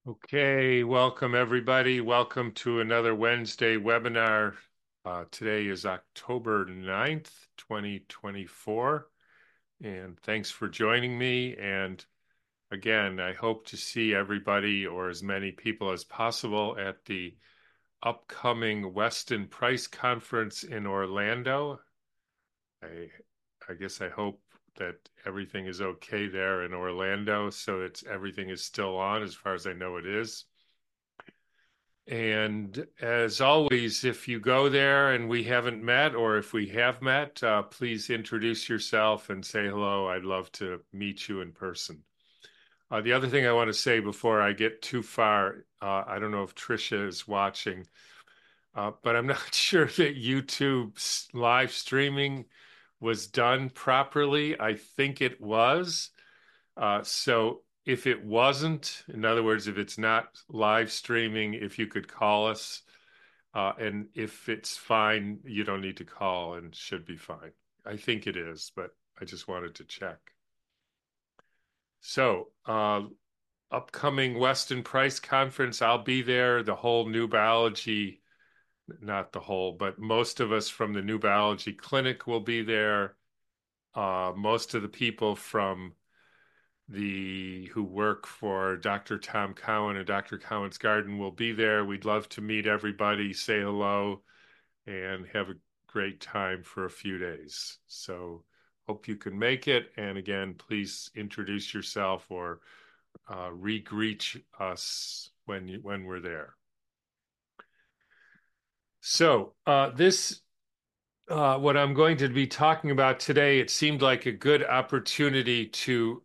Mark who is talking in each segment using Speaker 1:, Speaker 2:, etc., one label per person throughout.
Speaker 1: Okay, welcome everybody. Welcome to another Wednesday webinar. Today is October 9th, 2024, and thanks for joining me. And again, I hope to see everybody or as many people as possible at the upcoming Weston Price Conference in Orlando. I, I guess I hope that everything is okay there in Orlando, so everything is still on as far as I know it is. And as always, if you go there and we haven't met, or if we have met, please introduce yourself and say hello. I'd love to meet you in person. The other thing I want to say before I get too far, I don't know if Trisha is watching, but I'm not sure that YouTube's live streaming was done properly. I think it was. So if it wasn't, in other words, if it's not live streaming, if you could call us, and if it's fine, you don't need to call and should be fine. I think it is, but I just wanted to check. So, upcoming Weston Price Conference, I'll be there. The whole New Biology, not the whole, but most of us from the New Biology Clinic will be there. Most of the people from who work for Dr. Tom Cowan and Dr. Cowan's Garden will be there. We'd love to meet everybody, say hello, and have a great time for a few days. So hope you can make it. And again, please introduce yourself or re-greet us when we're there. So what I'm going to be talking about today, it seemed like a good opportunity to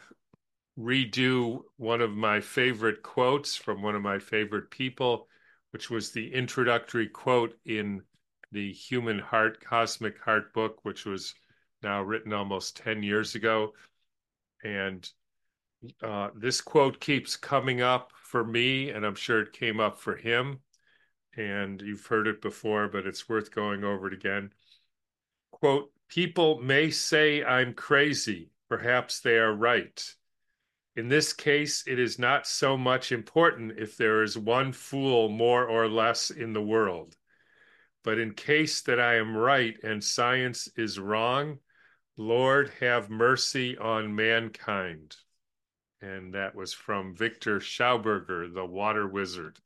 Speaker 1: redo one of my favorite quotes from one of my favorite people, which was the introductory quote in the Human Heart, Cosmic Heart book, which was now written almost 10 years ago. And this quote keeps coming up for me, and I'm sure it came up for him. And you've heard it before, but it's worth going over it again. Quote, people may say I'm crazy. Perhaps they are right. In this case, it is not so much important if there is one fool more or less in the world. But in case that I am right and science is wrong, Lord, have mercy on mankind. And that was from Victor Schauberger, the water wizard.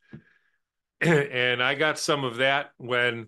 Speaker 1: And I got some of that when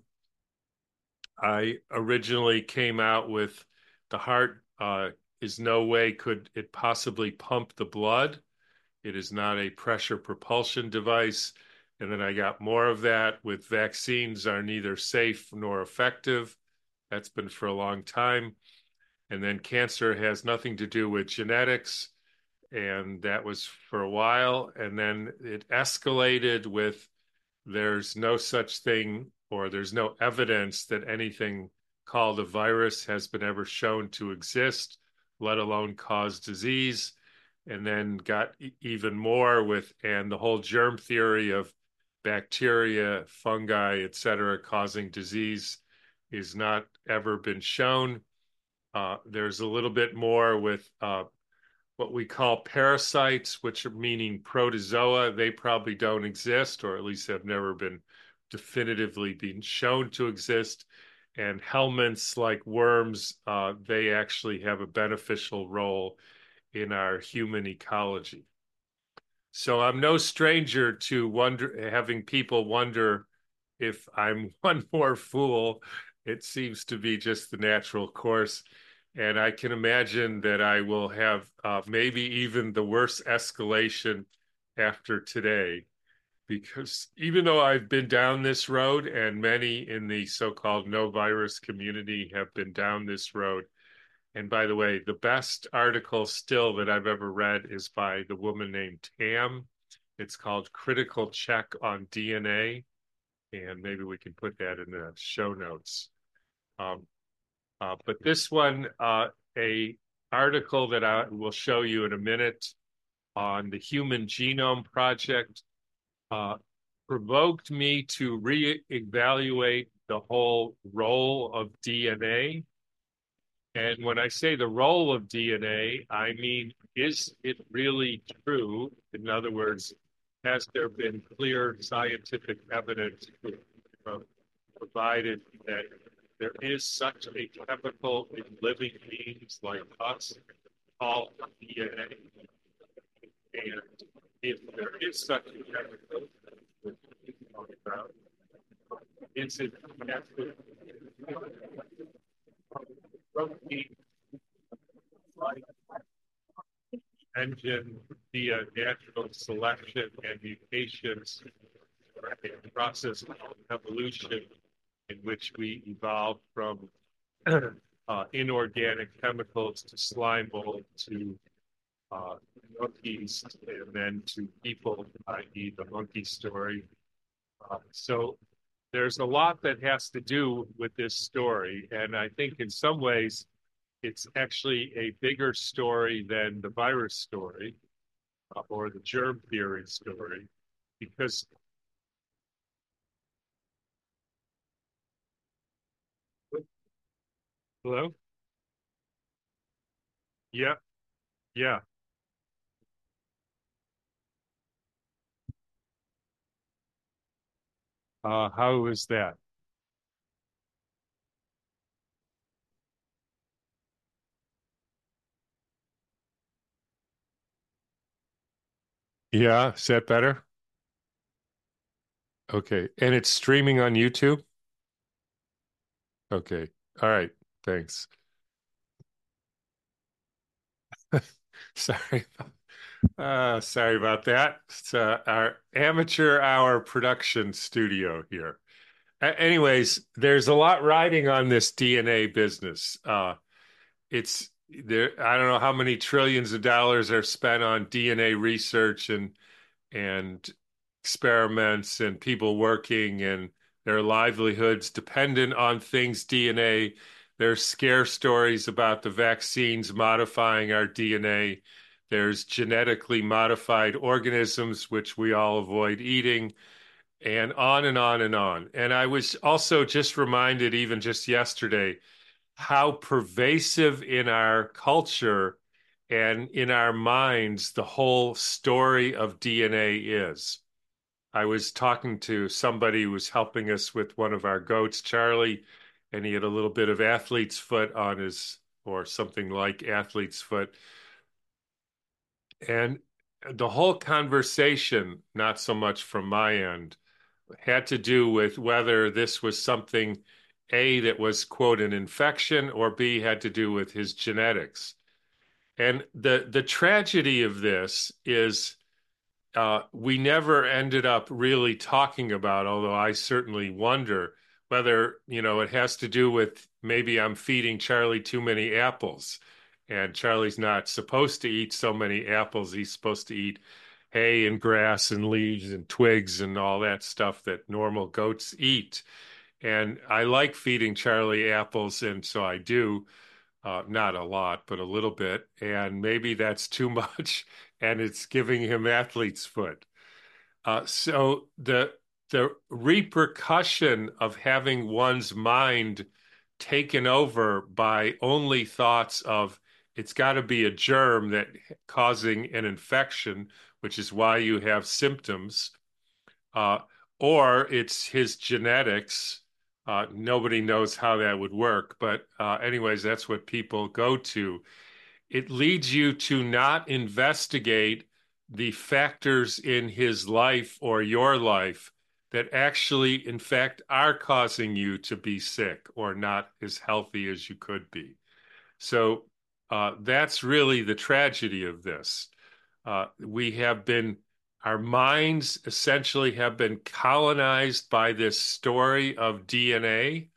Speaker 1: I originally came out with the heart is no way could it possibly pump the blood. It is not a pressure propulsion device. And then I got more of that with vaccines are neither safe nor effective. That's been for a long time. And then cancer has nothing to do with genetics. And that was for a while. And then it escalated with there's no such thing or there's no evidence that anything called a virus has been ever shown to exist, let alone cause disease. And then got even more and the whole germ theory of bacteria, fungi, et cetera, causing disease is not ever been shown. There's a little bit more with what we call parasites, which are meaning protozoa. They probably don't exist, or at least have never been definitively been shown to exist. And helminths like worms, they actually have a beneficial role in our human ecology. So I'm no stranger to having people wonder if I'm one more fool. It seems to be just the natural course. And I can imagine that I will have maybe even the worst escalation after today, because even though I've been down this road and many in the so-called no virus community have been down this road, and by the way, the best article still that I've ever read is by the woman named Tam. It's called Critical Check on DNA, and maybe we can put that in the show notes. Um, but this one, a article that I will show you in a minute on the Human Genome Project, uh, provoked me to reevaluate the whole role of DNA. And when I say the role of DNA, I mean, is it really true? In other words, has there been clear scientific evidence provided that there is such a chemical in living beings like us called DNA? And if there is such a chemical, is it protein like engine via natural selection and mutations, a process of evolution in which we evolved from inorganic chemicals to slime mold to monkeys and then to people, i.e., the monkey story. So there's a lot that has to do with this story. And I think in some ways, it's actually a bigger story than the virus story or the germ theory story, because hello, yeah, yeah. How is that? Yeah, is that better? Okay, and it's streaming on YouTube. Okay, all right, thanks. Sorry, sorry about that. It's our amateur hour production studio here. Anyways, there's a lot riding on this DNA business. It's there. I don't know how many trillions of dollars are spent on DNA research and experiments and people working and their livelihoods dependent on things DNA. There's scare stories about the vaccines modifying our DNA. There's genetically modified organisms, which we all avoid eating, and on and on and on. And I was also just reminded, even just yesterday, how pervasive in our culture and in our minds the whole story of DNA is. I was talking to somebody who was helping us with one of our goats, Charlie, and he had a little bit of athlete's foot on his, or something like athlete's foot. And the whole conversation, not so much from my end, had to do with whether this was something, A, that was, quote, an infection, or B, had to do with his genetics. And the tragedy of this is we never ended up really talking about, although I certainly wonder whether, it has to do with maybe I'm feeding Charlie too many apples. And Charlie's not supposed to eat so many apples. He's supposed to eat hay and grass and leaves and twigs and all that stuff that normal goats eat. And I like feeding Charlie apples, and so I do. Not a lot, but a little bit. And maybe that's too much, and it's giving him athlete's foot. So the repercussion of having one's mind taken over by only thoughts of it's got to be a germ that causing an infection, which is why you have symptoms, uh, or it's his genetics. Nobody knows how that would work, but anyways, that's what people go to. It leads you to not investigate the factors in his life or your life that actually, in fact, are causing you to be sick or not as healthy as you could be. So that's really the tragedy of this. We have been, our minds essentially have been colonized by this story of DNA,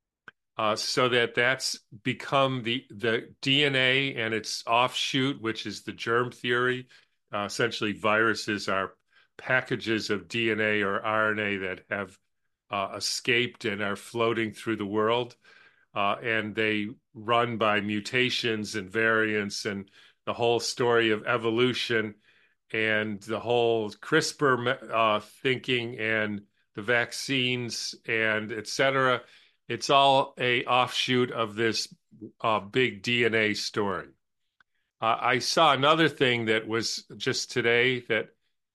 Speaker 1: so that's become the DNA and its offshoot, which is the germ theory. Essentially, viruses are packages of DNA or RNA that have escaped and are floating through the world, and they run by mutations and variants and the whole story of evolution and the whole CRISPR thinking and the vaccines and et cetera. It's all a offshoot of this big DNA story. I saw another thing that was just today that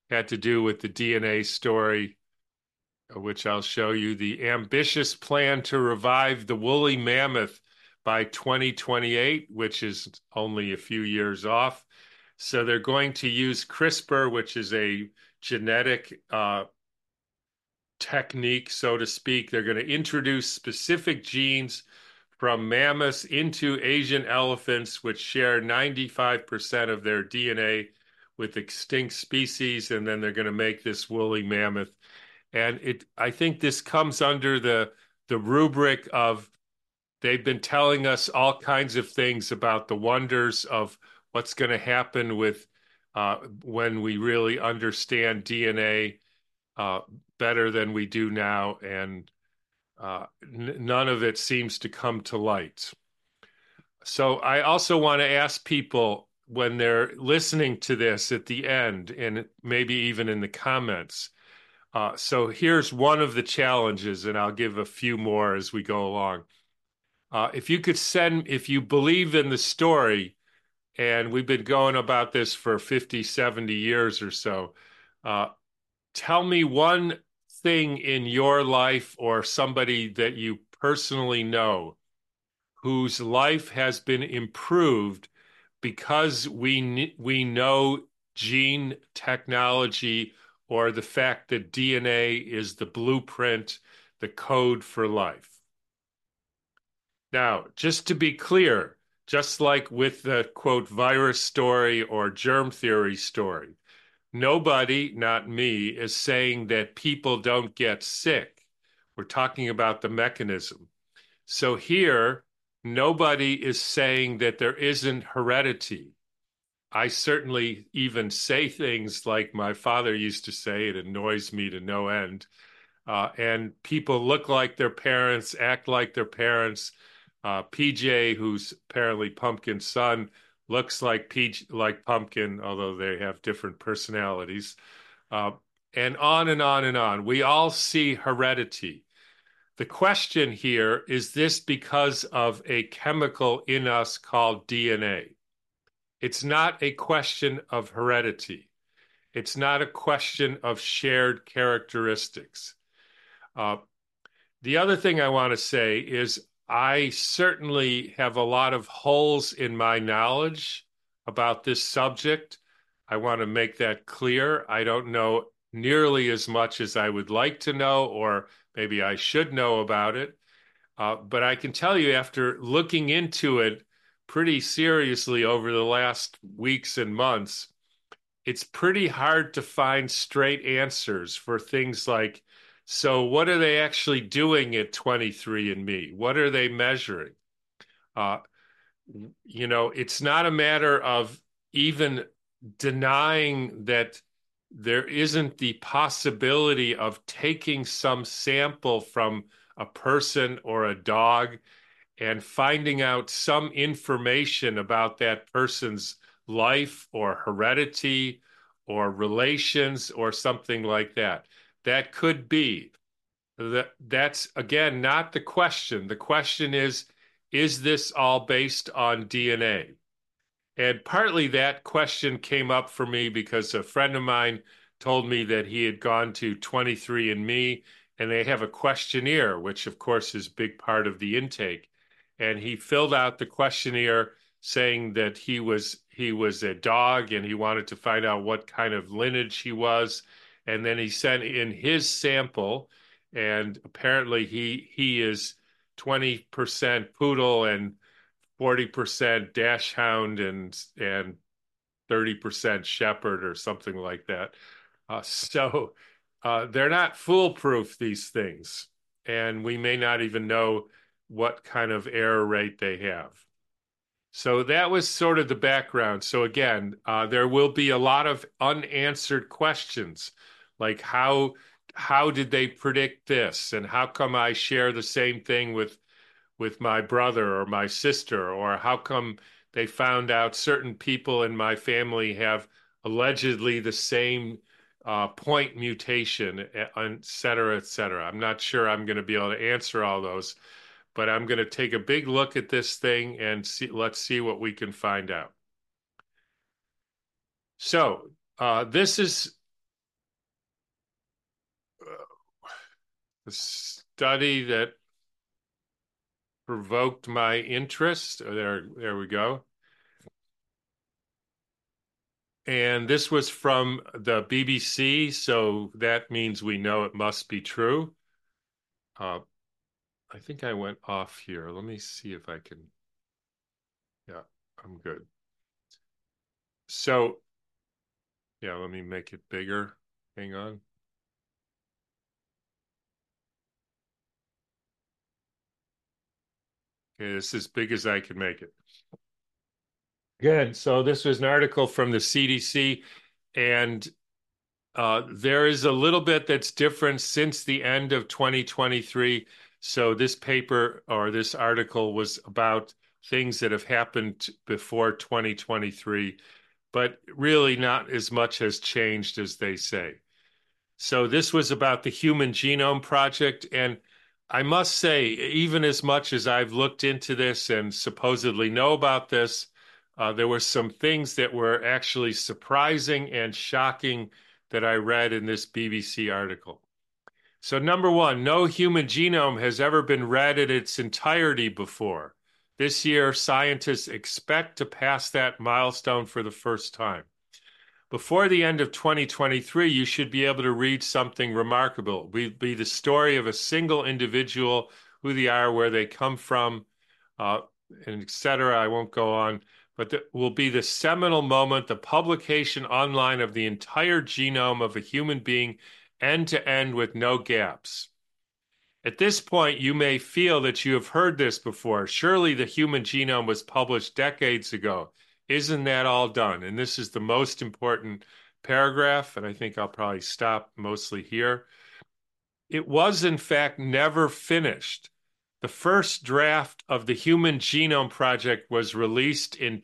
Speaker 1: had to do with the DNA story, which I'll show you. The ambitious plan to revive the woolly mammoth by 2028, which is only a few years off. So they're going to use CRISPR, which is a genetic technique, so to speak. They're going to introduce specific genes from mammoths into Asian elephants, which share 95% of their DNA with extinct species, and then they're going to make this woolly mammoth. And I think this comes under the rubric of they've been telling us all kinds of things about the wonders of what's going to happen with when we really understand DNA uh, better than we do now, and none of it seems to come to light. So I also want to ask people when they're listening to this at the end, and maybe even in the comments. So here's one of the challenges, and I'll give a few more as we go along. If you could send, if you believe in the story, and we've been going about this for 50, 70 years or so, uh, tell me one thing in your life or somebody that you personally know whose life has been improved because we know gene technology or the fact that DNA is the blueprint, the code for life. Now, just to be clear, just like with the quote virus story or germ theory story, nobody, not me, is saying that people don't get sick. We're talking about the mechanism. So here, nobody is saying that there isn't heredity. I certainly even say things like my father used to say, it annoys me to no end. And people look like their parents, act like their parents. PJ, who's apparently Pumpkin's son, looks like like Pumpkin, although they have different personalities. Uh, and on and on and on. We all see heredity. The question here is this because of a chemical in us called DNA? It's not a question of heredity. It's not a question of shared characteristics. Uh, the other thing I want to say is I certainly have a lot of holes in my knowledge about this subject. I want to make that clear. I don't know nearly as much as I would like to know, or maybe I should know about it. But I can tell you, after looking into it pretty seriously over the last weeks and months, it's pretty hard to find straight answers for things like, so what are they actually doing at 23andMe? What are they measuring? Uh, it's not a matter of even denying that there isn't the possibility of taking some sample from a person or a dog and finding out some information about that person's life or heredity or relations or something like that. That could be. That's again not the question. The question is this all based on DNA? And partly that question came up for me because a friend of mine told me that he had gone to 23andMe and they have a questionnaire, which of course is a big part of the intake. And he filled out the questionnaire saying that he was a dog and he wanted to find out what kind of lineage he was. And then he sent in his sample, and apparently he is 20% poodle and 40% dachshund and 30% shepherd or something like that. So they're not foolproof, these things, and we may not even know what kind of error rate they have. So that was sort of the background. So again, there will be a lot of unanswered questions, like how did they predict this, and how come I share the same thing with my brother or my sister, or how come they found out certain people in my family have allegedly the same point mutation, et cetera, et cetera. I'm not sure I'm going to be able to answer all those, but I'm going to take a big look at this thing and let's see what we can find out. So this is a study that provoked my interest. Oh, there we go. And this was from the BBC, so that means we know it must be true. Uh, I think I went off here. Let me see if I can. Yeah, I'm good. So, yeah, let me make it bigger. Hang on. Okay, this is as big as I can make it. Good. So this was an article from the CDC, and there is a little bit that's different since the end of 2023. So this paper or this article was about things that have happened before 2023, but really not as much has changed as they say. So this was about the Human Genome Project. And I must say, even as much as I've looked into this and supposedly know about this, there were some things that were actually surprising and shocking that I read in this BBC article. So, number one, no human genome has ever been read in its entirety before. This year, scientists expect to pass that milestone for the first time. Before the end of 2023, you should be able to read something remarkable. Be the story of a single individual, who they are, where they come from, uh, and etc. I won't go on, but that will be the seminal moment, the publication online of the entire genome of a human being, end to end with no gaps. At this point, you may feel that you have heard this before. Surely the human genome was published decades ago. Isn't that all done? And this is the most important paragraph, and I think I'll probably stop mostly here. It was, in fact, never finished. The first draft of the Human Genome Project was released in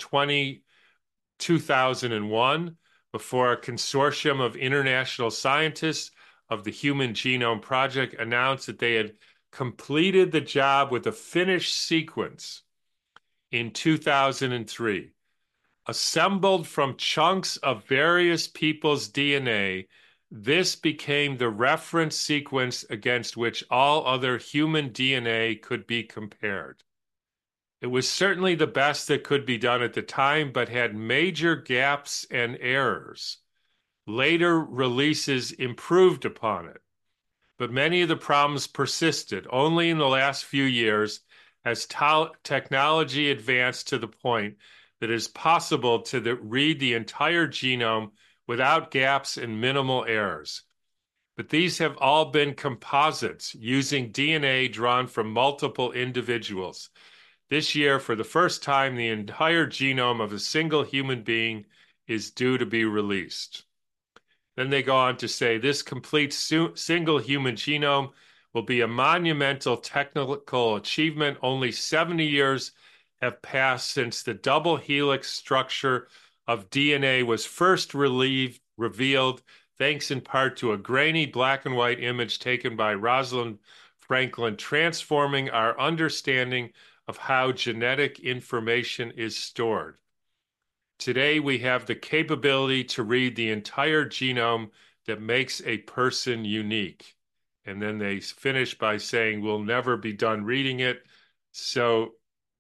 Speaker 1: 2001 before a consortium of international scientists of the Human Genome Project announced that they had completed the job with a finished sequence in 2003. Assembled from chunks of various people's DNA, this became the reference sequence against which all other human DNA could be compared. It was certainly the best that could be done at the time, but had major gaps and errors. Later releases improved upon it, but many of the problems persisted. Only in the last few years has technology advanced to the point that it is possible to read the entire genome without gaps and minimal errors. But these have all been composites using DNA drawn from multiple individuals. This year, for the first time, the entire genome of a single human being is due to be released. Then they go on to say this complete single human genome will be a monumental technical achievement. Only 70 years have passed since the double helix structure of DNA was first revealed, thanks in part to a grainy black and white image taken by Rosalind Franklin, transforming our understanding of how genetic information is stored. Today, we have the capability to read the entire genome that makes a person unique. And then they finish by saying, we'll never be done reading it. So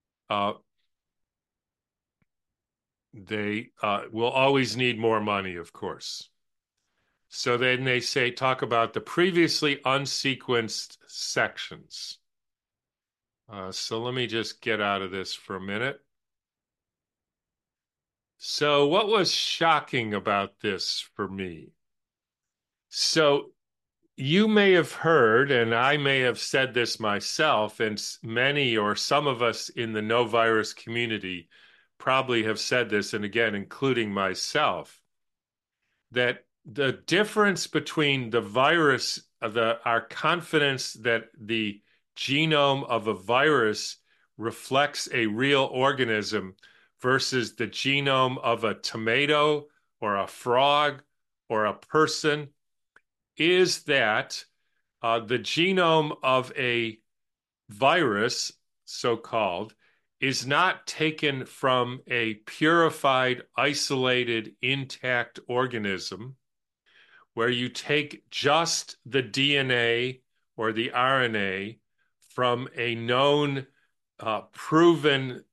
Speaker 1: they will always need more money, of course. So then they say, talk about the previously unsequenced sections. So let me just get out of this for a minute. So what was shocking about this for me? So you may have heard, and I may have said this myself, and many or some of us in the no virus community probably have said this, and again, including myself, that the difference between the virus, our confidence that the genome of a virus reflects a real organism versus the genome of a tomato or a frog or a person is that the genome of a virus, so-called, is not taken from a purified, isolated, intact organism where you take just the DNA or the RNA from a known, proven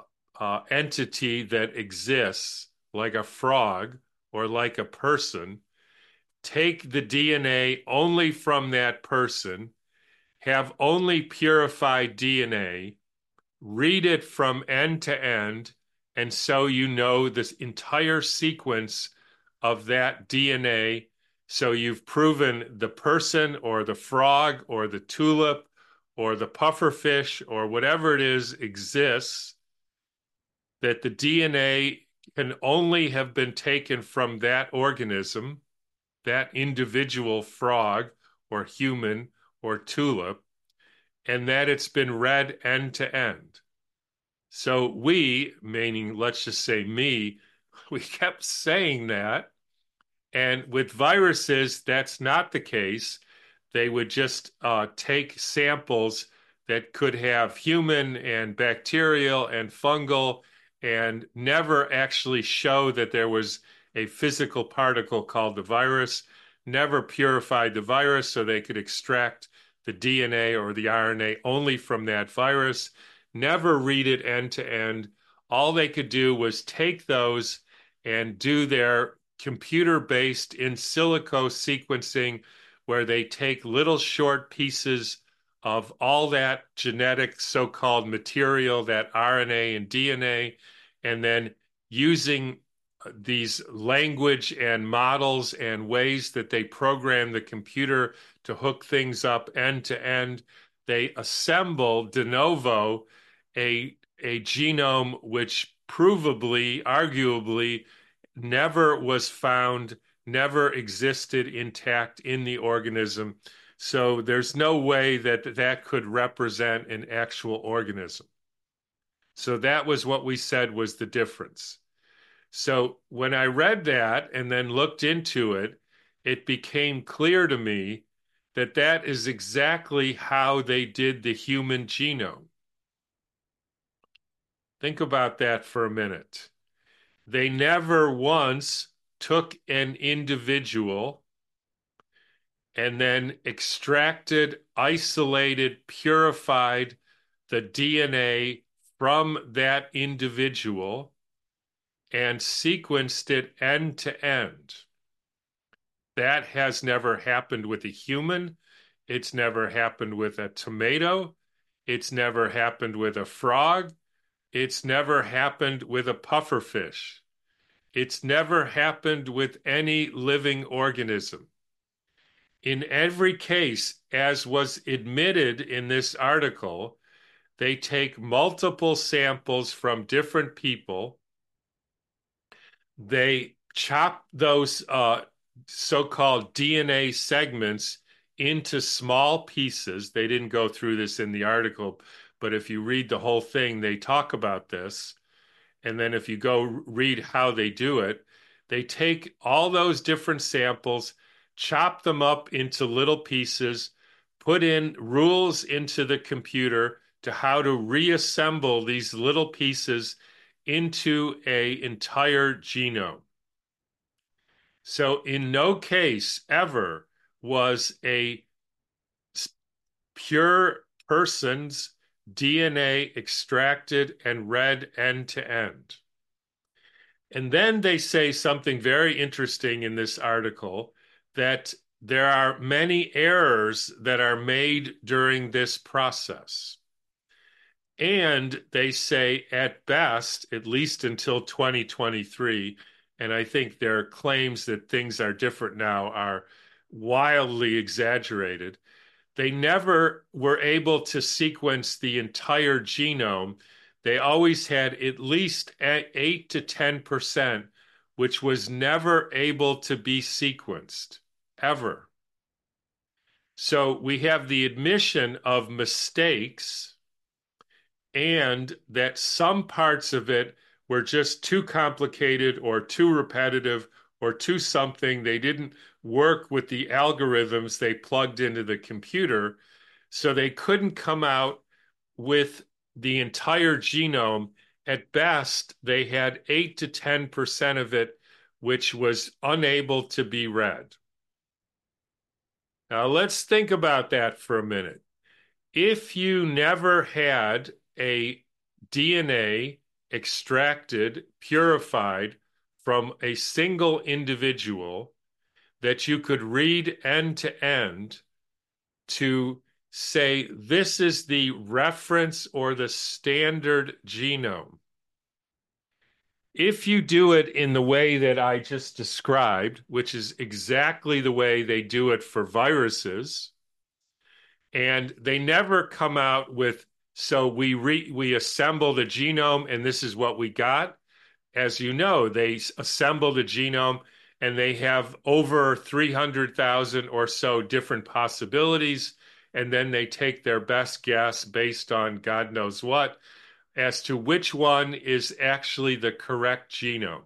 Speaker 1: entity that exists, like a frog or like a person, take the DNA only from that person, have only purified DNA, read it from end to end, and so you know this entire sequence of that DNA. So you've proven the person or the frog or the tulip or the pufferfish or whatever it is exists, that the DNA can only have been taken from that organism, that individual frog or human or tulip, and that it's been read end to end. So we, meaning let's just say me, we kept saying that. And with viruses, that's not the case. They would just take samples that could have human and bacterial and fungal and never actually show that there was a physical particle called the virus, never purified the virus so they could extract the DNA or the RNA only from that virus, never read it end to end. All they could do was take those and do their computer-based in silico sequencing, where they take little short pieces of all that genetic so-called material, that RNA and DNA, and then using these language and models and ways that they program the computer to hook things up end to end, they assemble de novo a genome which provably, arguably, never was found, never existed intact in the organism. So there's no way that that could represent an actual organism. So that was what we said was the difference. So when I read that and then looked into it, it became clear to me that that is exactly how they did the human genome. Think about that for a minute. They never once took an individual and then extracted, isolated, purified the DNA from that individual and sequenced it end to end. That has never happened with a human. It's never happened with a tomato. It's never happened with a frog. It's never happened with a pufferfish. It's never happened with any living organism. In every case, as was admitted in this article, they take multiple samples from different people. They chop those so-called DNA segments into small pieces. They didn't go through this in the article, but if you read the whole thing, they talk about this. And then if you go read how they do it, they take all those different samples, chop them up into little pieces, put in rules into the computer to how to reassemble these little pieces into an entire genome. So in no case ever was a pure person's DNA extracted and read end to end. And then they say something very interesting in this article, that there are many errors that are made during this process. And they say at best, at least until 2023, and I think their claims that things are different now are wildly exaggerated. They never were able to sequence the entire genome. They always had at least 8 to 10%, which was never able to be sequenced, ever. So we have the admission of mistakes, and that some parts of it were just too complicated or too repetitive or too something. They didn't work with the algorithms they plugged into the computer, so they couldn't come out with the entire genome. At best, they had 8 to 10% of it, which was unable to be read. Now let's think about that for a minute. If you never had a DNA extracted, purified from a single individual that you could read end to end to say this is the reference or the standard genome. If you do it in the way that I just described, which is exactly the way they do it for viruses, and they never come out with, so we assemble the genome and this is what we got. As you know, they assemble the genome and they have over 300,000 or so different possibilities. And then they take their best guess based on God knows what as to which one is actually the correct genome.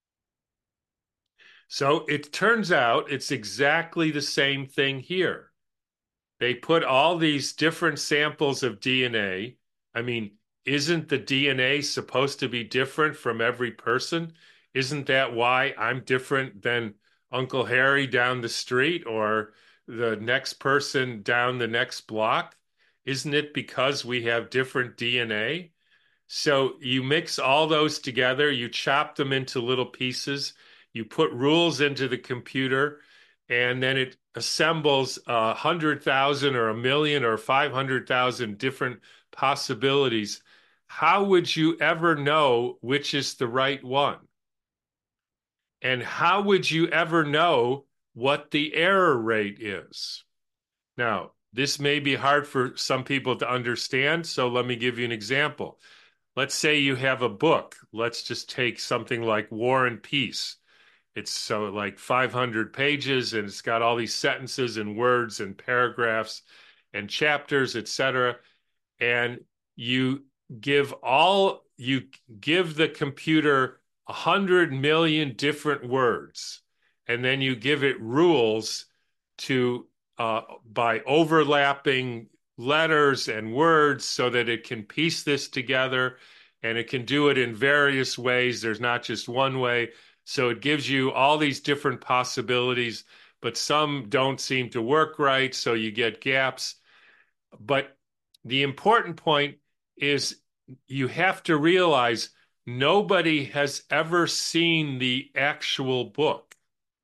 Speaker 1: So it turns out it's exactly the same thing here. They put all these different samples of DNA. I mean, isn't the DNA supposed to be different from every person? Isn't that why I'm different than Uncle Harry down the street or the next person down the next block? Isn't it because we have different DNA? So you mix all those together, you chop them into little pieces, you put rules into the computer, and then it assembles 100,000 or a million or 500,000 different possibilities. How would you ever know which is the right one? And how would you ever know what the error rate is? Now, this may be hard for some people to understand, so let me give you an example. Let's say you have a book. Let's just take something like War and Peace. It's so like 500 pages and it's got all these sentences and words and paragraphs and chapters, etc. And you you give the computer 100 million different words, and then you give it rules to by overlapping letters and words so that it can piece this together, and it can do it in various ways. There's not just one way. So it gives you all these different possibilities, but some don't seem to work right, so you get gaps. But the important point is you have to realize nobody has ever seen the actual book.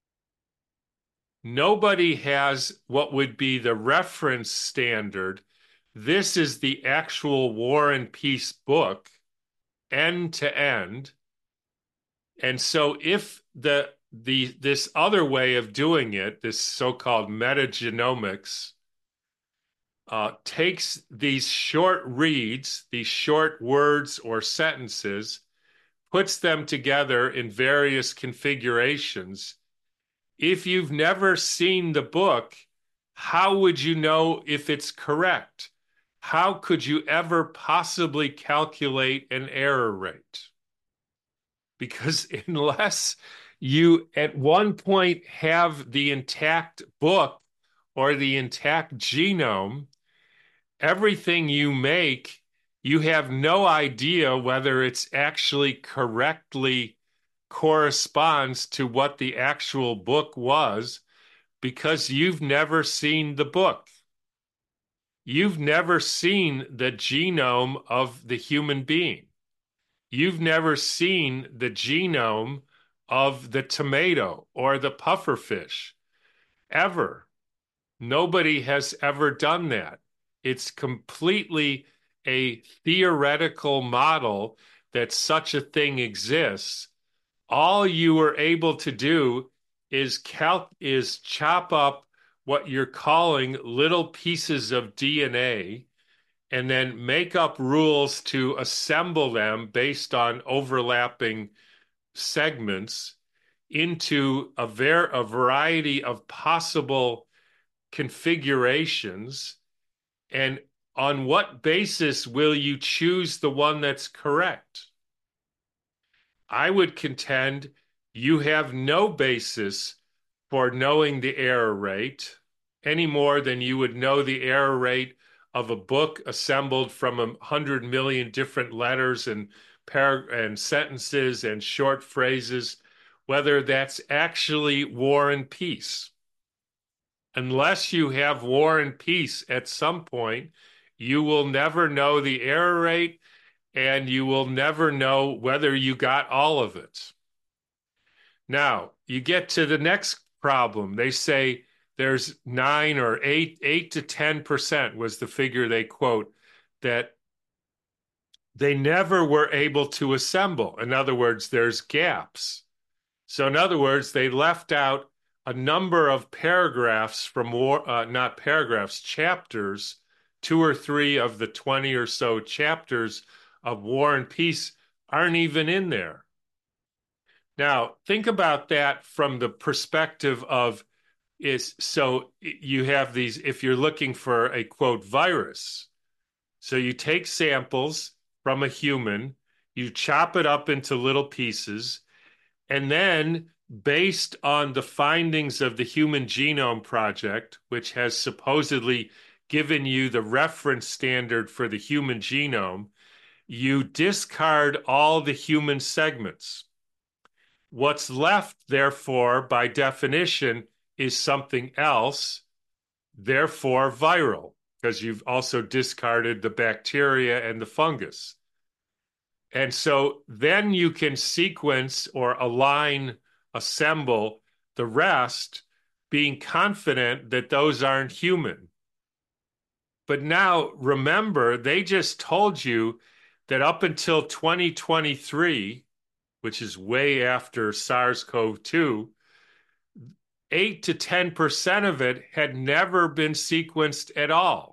Speaker 1: Nobody has what would be the reference standard. This is the actual War and Peace book, end to end. And so if this other way of doing it, this so-called metagenomics, takes these short reads, these short words or sentences, puts them together in various configurations. If you've never seen the book, how would you know if it's correct? How could you ever possibly calculate an error rate? Because unless you at one point have the intact book or the intact genome, everything you make, you have no idea whether it's actually correctly corresponds to what the actual book was because you've never seen the book. You've never seen the genome of the human being. You've never seen the genome of the tomato or the pufferfish, ever. Nobody has ever done that. It's completely a theoretical model that such a thing exists. All you were able to do is chop up what you're calling little pieces of DNA and then make up rules to assemble them based on overlapping segments into a variety of possible configurations. And on what basis will you choose the one that's correct? I would contend you have no basis for knowing the error rate any more than you would know the error rate of a book assembled from 100 million different letters and sentences and short phrases, whether that's actually War and Peace. unless you have war and peace at some point, you will never know the error rate and you will never know whether you got all of it. Now, you get to the next problem. They say there's 9 or 8 to 10% was the figure they quote, that they never were able to assemble. In other words, there's gaps. So in other words, they left out a number of paragraphs from war, not paragraphs, chapters, 2 or 3 of the 20 or so chapters of War and Peace aren't even in there. Now, think about that from the perspective of so you have these, if you're looking for a quote virus, so you take samples from a human, you chop it up into little pieces, and then based on the findings of the Human Genome Project, which has supposedly given you the reference standard for the human genome, you discard all the human segments. What's left, therefore, by definition, is something else, therefore viral, because you've also discarded the bacteria and the fungus. And so then you can sequence or assemble the rest, being confident that those aren't human. But now remember, they just told you that up until 2023, which is way after SARS-CoV-2, 8 to 10% of it had never been sequenced at all.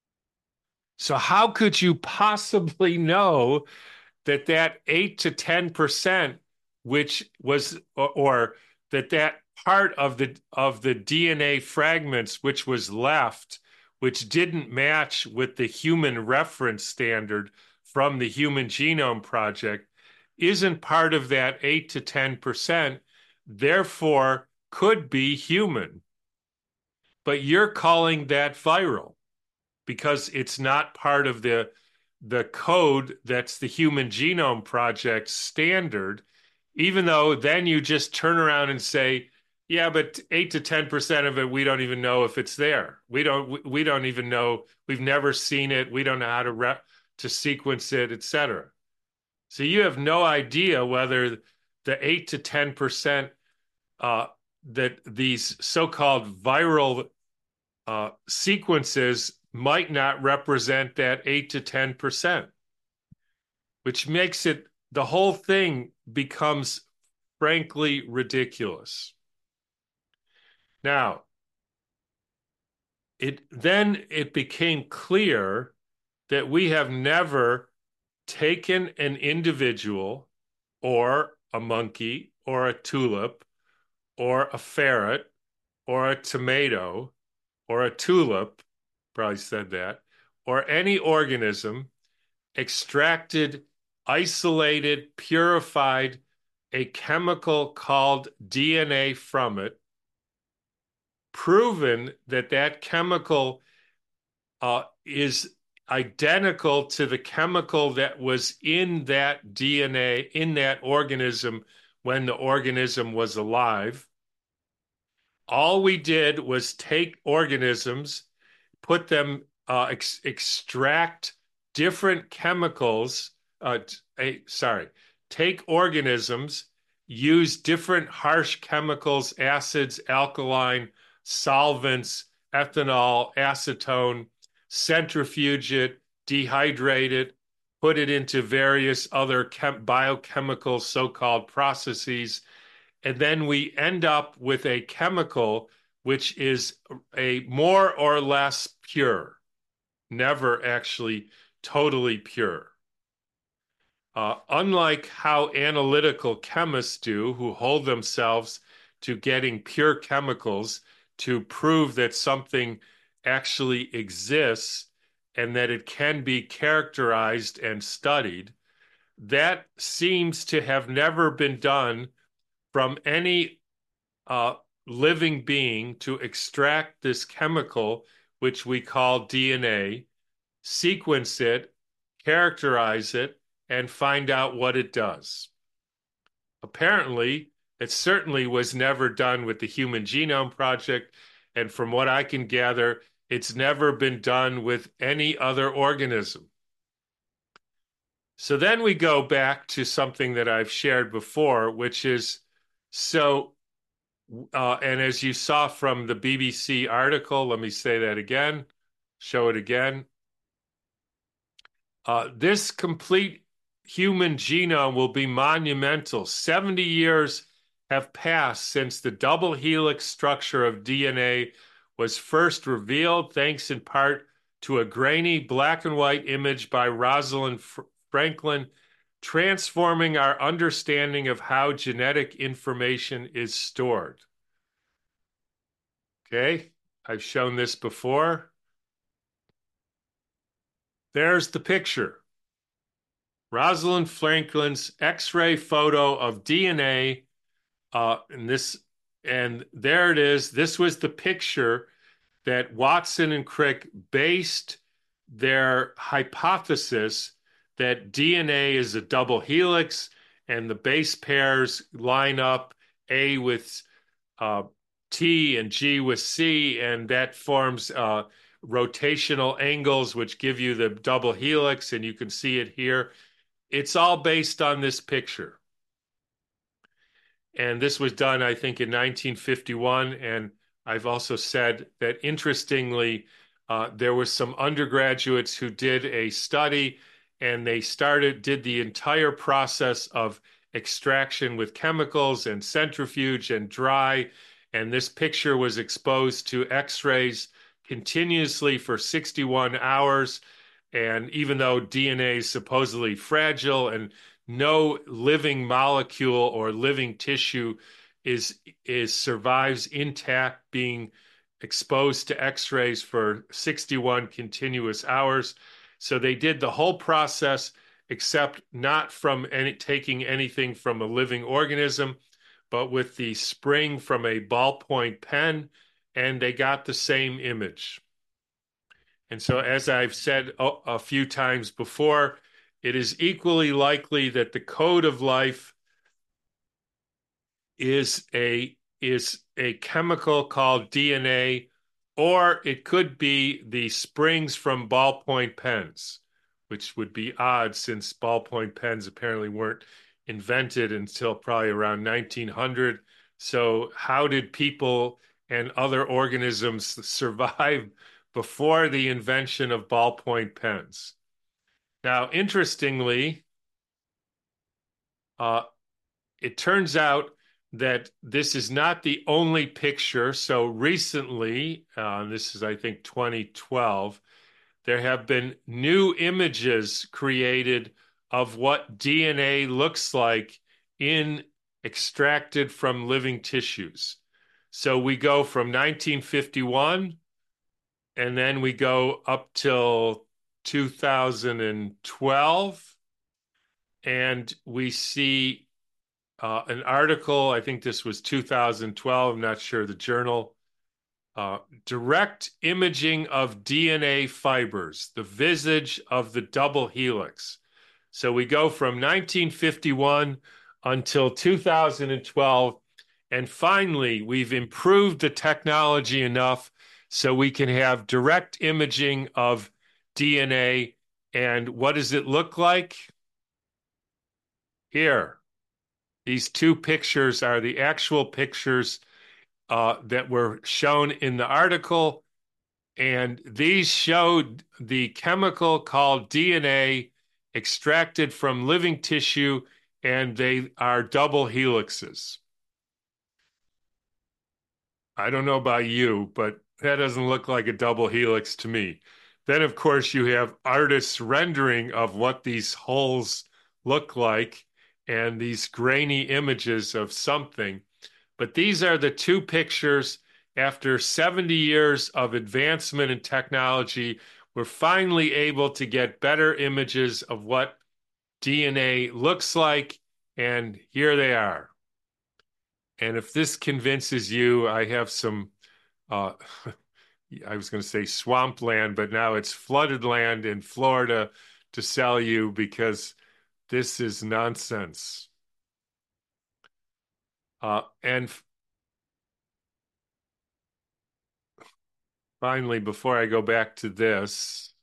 Speaker 1: So how could you possibly know that 8 to 10%, which was, or that part of the DNA fragments which was left, which didn't match with the human reference standard from the Human Genome Project, isn't part of that 8 to 10%, therefore could be human. But you're calling that viral because it's not part of the code that's the Human Genome Project standard, even though then you just turn around and say, yeah, but 8 to 10% of it, we don't even know if it's there. We don't even know. We've never seen it. We don't know how to sequence it, et cetera. So you have no idea whether the 8 to 10% that these so-called viral sequences might not represent that 8 to 10%, which makes it, the whole thing becomes frankly ridiculous. Now, it became clear that we have never taken an individual or a monkey or a tulip or a ferret or a tomato or a tulip, probably said that, or any organism, extracted, isolated, purified a chemical called DNA from it, proven that chemical is identical to the chemical that was in that DNA, in that organism when the organism was alive. All we did was take organisms, put them, extract different chemicals, take organisms, use different harsh chemicals, acids, alkaline, solvents, ethanol, acetone, centrifuge it, dehydrate it, put it into various other biochemical so-called processes, and then we end up with a chemical which is a more or less pure, never actually totally pure. Unlike how analytical chemists do, who hold themselves to getting pure chemicals to prove that something actually exists and that it can be characterized and studied, that seems to have never been done from any living being to extract this chemical, which we call DNA, sequence it, characterize it, and find out what it does. Apparently, it certainly was never done with the Human Genome Project, And from what I can gather, it's never been done with any other organism. So then we go back to something that I've shared before, which is so, and as you saw from the BBC article, let me say that again, show it again. This complete human genome will be monumental. 70 years have passed since the double helix structure of DNA was first revealed, thanks in part to a grainy black and white image by Rosalind Franklin, transforming our understanding of how genetic information is stored. Okay, I've shown this before. There's the picture. Rosalind Franklin's X-ray photo of DNA, and there it is. This was the picture that Watson and Crick based their hypothesis that DNA is a double helix, and the base pairs line up, A with T and G with C, and that forms rotational angles, which give you the double helix, and you can see it here. It's all based on this picture. And this was done, I think, in 1951. And I've also said that, interestingly, there were some undergraduates who did a study, and they did the entire process of extraction with chemicals and centrifuge and dry. And this picture was exposed to X-rays continuously for 61 hours. And even though DNA is supposedly fragile and no living molecule or living tissue is survives intact, being exposed to X-rays for 61 continuous hours. So they did the whole process, except not from taking anything from a living organism, but with the spring from a ballpoint pen, and they got the same image. And so, as I've said a few times before, it is equally likely that the code of life is a chemical called DNA, or it could be the springs from ballpoint pens, which would be odd since ballpoint pens apparently weren't invented until probably around 1900. So how did people and other organisms survive before the invention of ballpoint pens? Now, interestingly, it turns out that this is not the only picture. So recently, this is, I think, 2012, there have been new images created of what DNA looks like in extracted from living tissues. So we go from 1951, and then we go up till 2012, and we see an article, I think this was 2012, I'm not sure the journal, direct imaging of DNA fibers, the visage of the double helix. So we go from 1951 until 2012, and finally we've improved the technology enough so we can have direct imaging of DNA. And what does it look like? Here. These two pictures are the actual pictures that were shown in the article, and these showed the chemical called DNA extracted from living tissue, and they are double helixes. I don't know about you, but that doesn't look like a double helix to me. Then, of course, you have artists' rendering of what these holes look like and these grainy images of something. But these are the two pictures. After 70 years of advancement in technology, we're finally able to get better images of what DNA looks like, and here they are. And if this convinces you, I have some, I was going to say swampland, but now it's flooded land in Florida to sell you because this is nonsense. And finally, before I go back to this,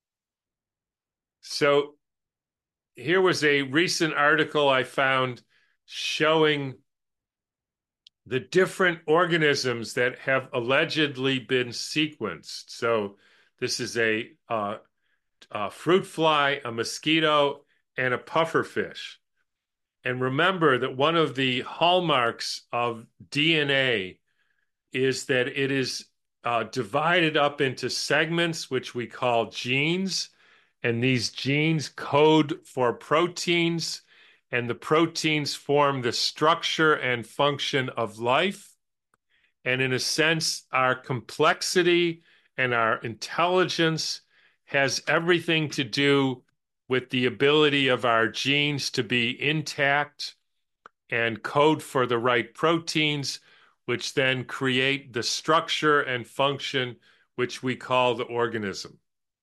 Speaker 1: so here was a recent article I found showing the different organisms that have allegedly been sequenced. So this is a fruit fly, a mosquito, and a pufferfish. And remember that one of the hallmarks of DNA is that it is divided up into segments, which we call genes. And these genes code for proteins, and the proteins form the structure and function of life. And in a sense, our complexity and our intelligence has everything to do with the ability of our genes to be intact and code for the right proteins, which then create the structure and function which we call the organism.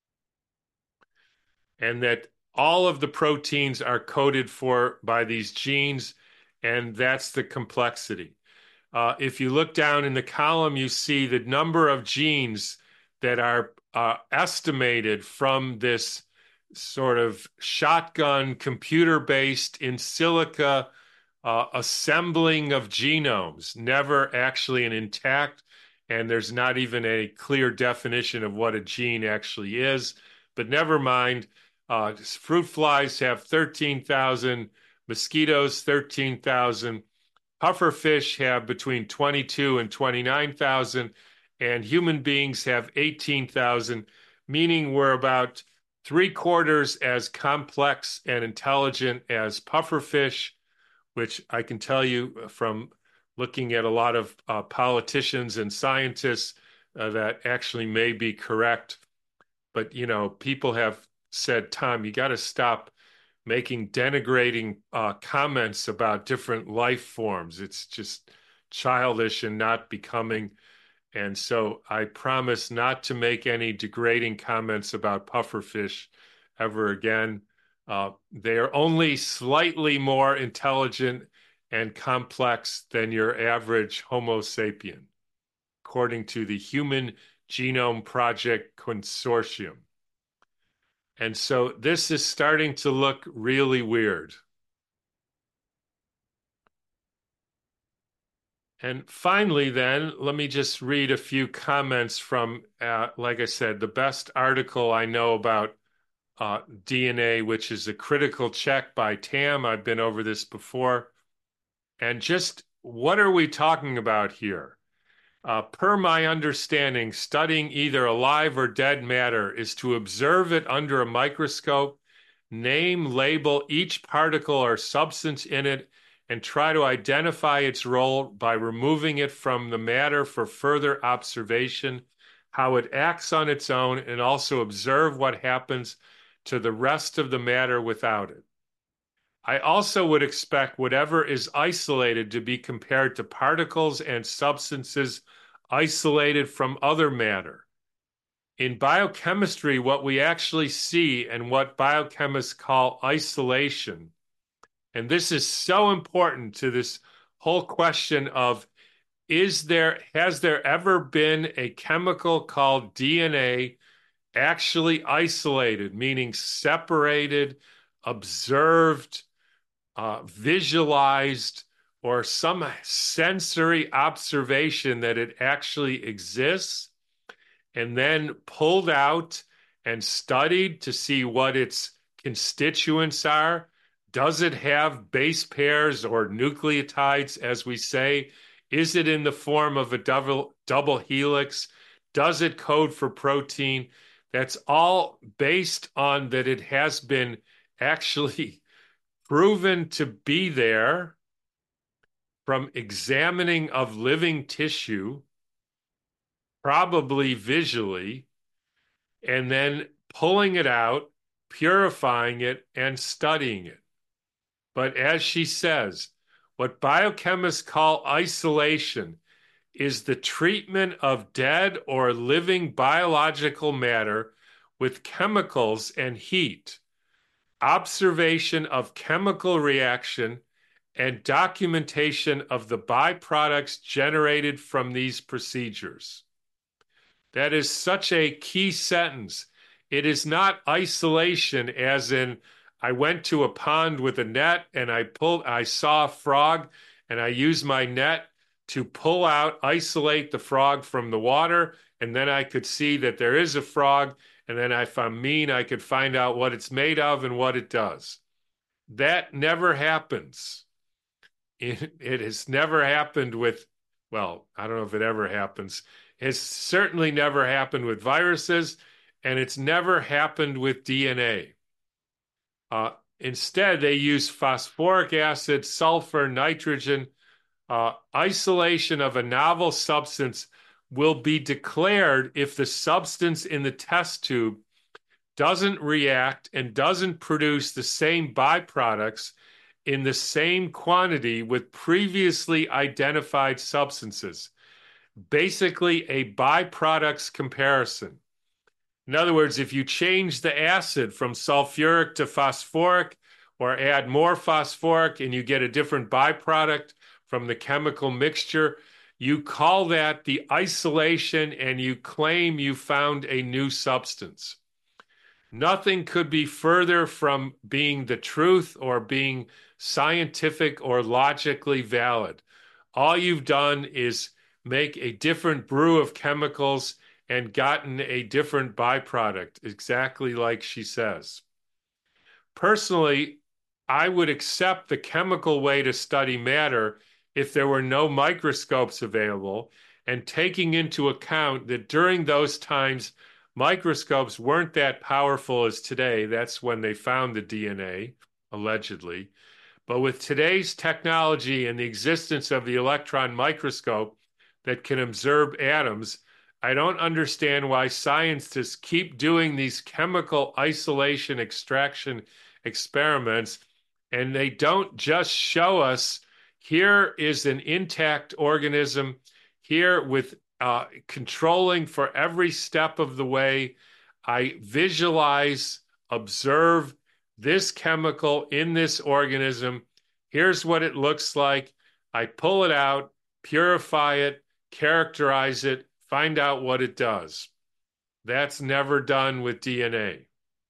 Speaker 1: And that all of the proteins are coded for by these genes, and that's the complexity. If you look down in the column, you see the number of genes that are estimated from this sort of shotgun computer-based in silico assembling of genomes, never actually an intact, and there's not even a clear definition of what a gene actually is. But never mind, fruit flies have 13,000, mosquitoes 13,000, pufferfish have between 22 and 29,000, and human beings have 18,000, meaning we're about 3/4 as complex and intelligent as pufferfish, which I can tell you from looking at a lot of politicians and scientists that actually may be correct. But, you know, people have said, Tom, you got to stop making denigrating comments about different life forms. It's just childish and not becoming. And so I promise not to make any degrading comments about pufferfish ever again. They are only slightly more intelligent and complex than your average Homo sapien, according to the Human Genome Project Consortium. And so this is starting to look really weird. And finally, then, let me just read a few comments from, like I said, the best article I know about DNA, which is A Critical Check by Tam. I've been over this before. And just what are we talking about here? Per my understanding, studying either alive or dead matter is to observe it under a microscope, name, label each particle or substance in it, and try to identify its role by removing it from the matter for further observation, how it acts on its own, and also observe what happens to the rest of the matter without it. I also would expect whatever is isolated to be compared to particles and substances isolated from other matter. In biochemistry, what we actually see and what biochemists call isolation, and this is so important to this whole question of has there ever been a chemical called DNA actually isolated, meaning separated, observed, visualized, or some sensory observation that it actually exists, and then pulled out and studied to see what its constituents are? Does it have base pairs or nucleotides, as we say? Is it in the form of a double helix? Does it code for protein? That's all based on that it has been actually proven to be there from examining of living tissue, probably visually, and then pulling it out, purifying it, and studying it. But as she says, what biochemists call isolation is the treatment of dead or living biological matter with chemicals and heat, observation of chemical reaction, and documentation of the byproducts generated from these procedures. That is such a key sentence. It is not isolation, as in, I went to a pond with a net and I saw a frog and I used my net to pull out, isolate the frog from the water, and then I could see that there is a frog, and then if I'm mean, I could find out what it's made of and what it does. That never happens. It has never happened with, well, I don't know if it ever happens. It's certainly never happened with viruses, and it's never happened with DNA. Instead, they use phosphoric acid, sulfur, nitrogen. Isolation of a novel substance will be declared if the substance in the test tube doesn't react and doesn't produce the same byproducts in the same quantity with previously identified substances. Basically, a byproducts comparison. In other words, if you change the acid from sulfuric to phosphoric or add more phosphoric and you get a different byproduct from the chemical mixture, you call that the isolation and you claim you found a new substance. Nothing could be further from being the truth or being scientific or logically valid. All you've done is make a different brew of chemicals and gotten a different byproduct, exactly like she says. Personally, I would accept the chemical way to study matter if there were no microscopes available, and taking into account that during those times, microscopes weren't that powerful as today. That's when they found the DNA, allegedly. But with today's technology and the existence of the electron microscope that can observe atoms, I don't understand why scientists keep doing these chemical isolation extraction experiments, and they don't just show us here is an intact organism here with controlling for every step of the way. I visualize, observe this chemical in this organism. Here's what it looks like. I pull it out, purify it, characterize it, find out what it does. That's never done with DNA.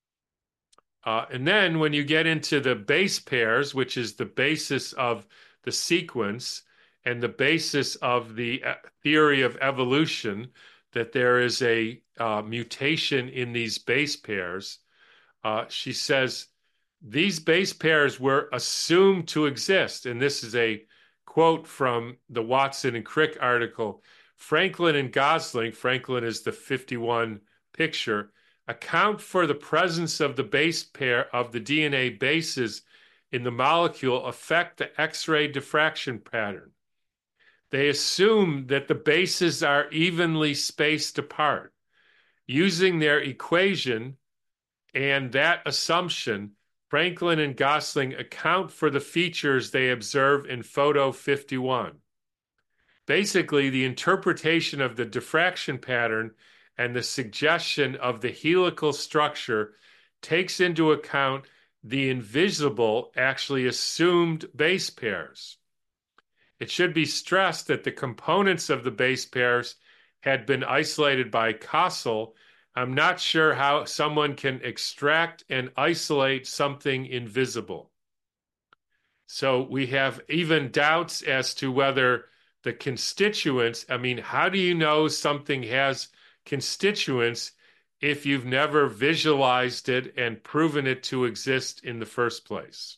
Speaker 1: And then when you get into the base pairs, which is the basis of the sequence and the basis of the theory of evolution, that there is a mutation in these base pairs, she says, these base pairs were assumed to exist. And this is a quote from the Watson and Crick article. Franklin and Gosling, Franklin is the 51 picture, account for the presence of the base pair of the DNA bases in the molecule affect the X-ray diffraction pattern. They assume that the bases are evenly spaced apart. Using their equation and that assumption, Franklin and Gosling account for the features they observe in photo 51. Basically, the interpretation of the diffraction pattern and the suggestion of the helical structure takes into account the invisible, actually assumed base pairs. It should be stressed that the components of the base pairs had been isolated by Kossel. I'm not sure how someone can extract and isolate something invisible. So we have even doubts as to whether the constituents, I mean, how do you know something has constituents if you've never visualized it and proven it to exist in the first place?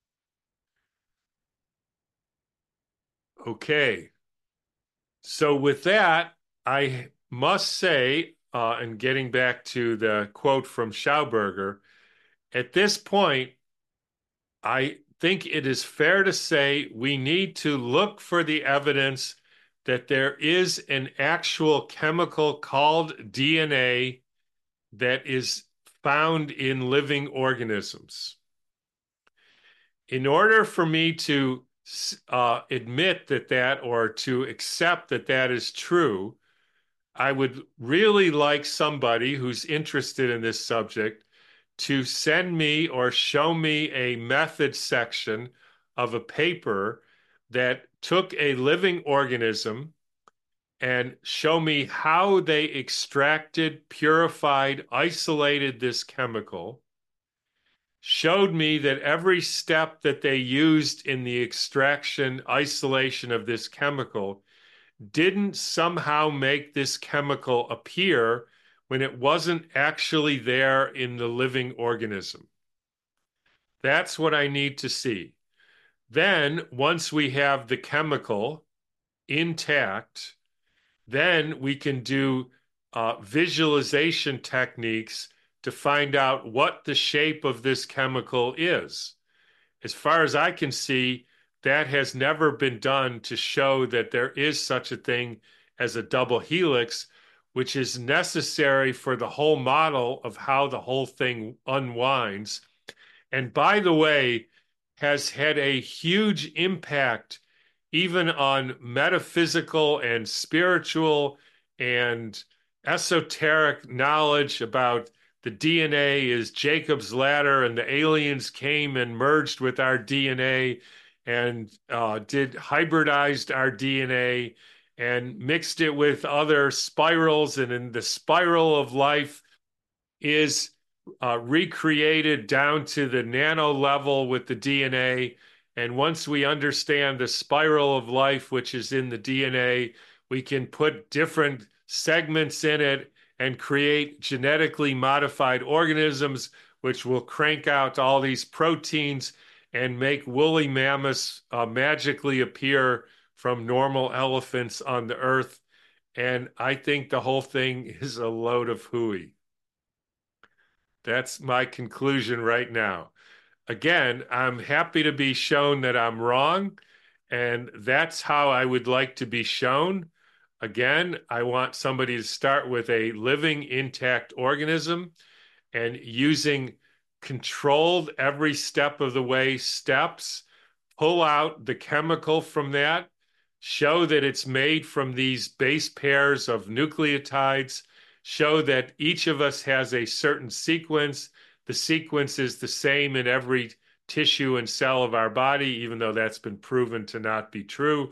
Speaker 1: Okay. So with that, I must say, and getting back to the quote from Schauberger, at this point, I think it is fair to say we need to look for the evidence that there is an actual chemical called DNA that is found in living organisms. In order for me to admit that or to accept that that is true, I would really like somebody who's interested in this subject to send me or show me a method section of a paper that took a living organism and show me how they extracted, purified, isolated this chemical, showed me that every step that they used in the extraction, isolation of this chemical didn't somehow make this chemical appear when it wasn't actually there in the living organism. That's what I need to see. Then, once we have the chemical intact, then we can do visualization techniques to find out what the shape of this chemical is. As far as I can see, that has never been done to show that there is such a thing as a double helix, which is necessary for the whole model of how the whole thing unwinds. And by the way, has had a huge impact even on metaphysical and spiritual and esoteric knowledge about the DNA is Jacob's ladder, and the aliens came and merged with our DNA and did hybridized our DNA and mixed it with other spirals, and in the spiral of life is recreated down to the nano level with the DNA. And once we understand the spiral of life, which is in the DNA, we can put different segments in it and create genetically modified organisms, which will crank out all these proteins and make woolly mammoths magically appear from normal elephants on the earth. And I think the whole thing is a load of hooey. That's my conclusion right now. Again, I'm happy to be shown that I'm wrong, and that's how I would like to be shown. Again, I want somebody to start with a living, intact organism and using controlled every step of the way steps, pull out the chemical from that, show that it's made from these base pairs of nucleotides, show that each of us has a certain sequence. The sequence is the same in every tissue and cell of our body, even though that's been proven to not be true.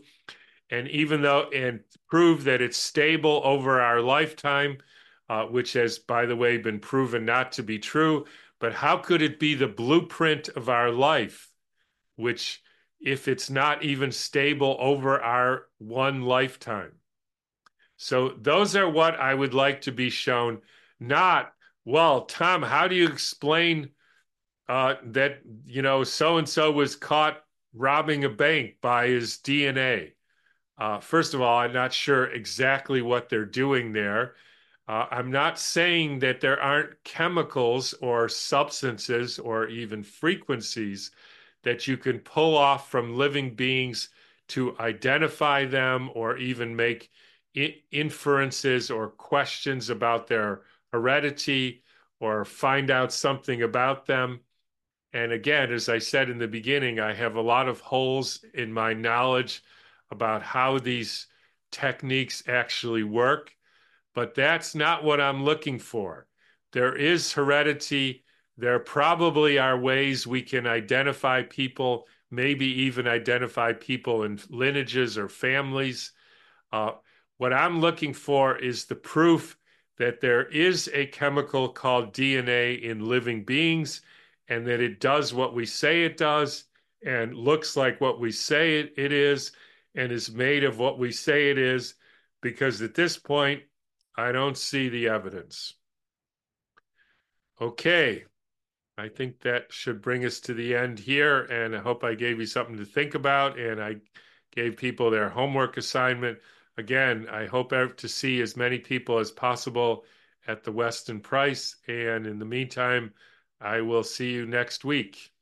Speaker 1: And prove that it's stable over our lifetime, which has, by the way, been proven not to be true. But how could it be the blueprint of our life, which, if it's not even stable over our one lifetime? So those are what I would like to be shown, not, well, Tom, how do you explain that, so and so was caught robbing a bank by his DNA? First of all, I'm not sure exactly what they're doing there. I'm not saying that there aren't chemicals or substances or even frequencies that you can pull off from living beings to identify them or even make inferences or questions about their heredity or find out something about them. And again, as I said in the beginning, I have a lot of holes in my knowledge about how these techniques actually work, but that's not what I'm looking for. There is heredity. There probably are ways we can identify people, maybe even identify people in lineages or families. Uh, what I'm looking for is the proof that there is a chemical called DNA in living beings and that it does what we say it does and looks like what we say it is and is made of what we say it is, because at this point, I don't see the evidence. Okay, I think that should bring us to the end here, and I hope I gave you something to think about and I gave people their homework assignment. Again, I hope to see as many people as possible at the Weston Price, and in the meantime, I will see you next week.